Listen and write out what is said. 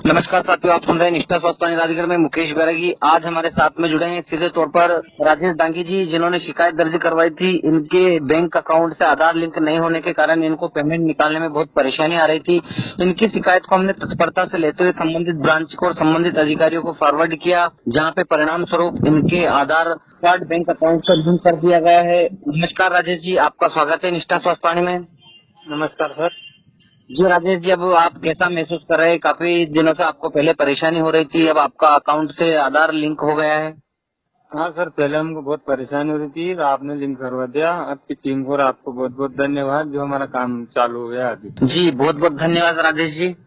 नमस्कार साथियों, आप सुन रहे हैं निष्ठा स्वास्थ्य वाणी राजगढ़ में मुकेश बैरागी। आज हमारे साथ में जुड़े हैं सीधे तौर पर राजेश डांगी जी, जिन्होंने शिकायत दर्ज करवाई थी। इनके बैंक अकाउंट से आधार लिंक नहीं होने के कारण इनको पेमेंट निकालने में बहुत परेशानी आ रही थी। इनकी शिकायत को हमने तत्परता से लेते हुए संबंधित ब्रांच को और संबंधित अधिकारियों को फॉरवर्ड किया, जहाँ पे परिणाम स्वरूप इनके आधार कार्ड बैंक अकाउंट से लिंक कर दिया गया है। नमस्कार राजेश जी, आपका स्वागत है निष्ठा स्वास्थ्य वाणी में। नमस्कार सर। जी राजेश जी, अब आप कैसा महसूस कर रहे हैं? काफी दिनों से आपको पहले परेशानी हो रही थी, अब आपका अकाउंट से आधार लिंक हो गया है। हाँ सर, पहले हमको बहुत परेशानी हो रही थी, आपने लिंक करवा दिया। आपकी टीम को और आपको बहुत बहुत धन्यवाद, जो हमारा काम चालू हो गया अभी। जी बहुत बहुत धन्यवाद राजेश जी।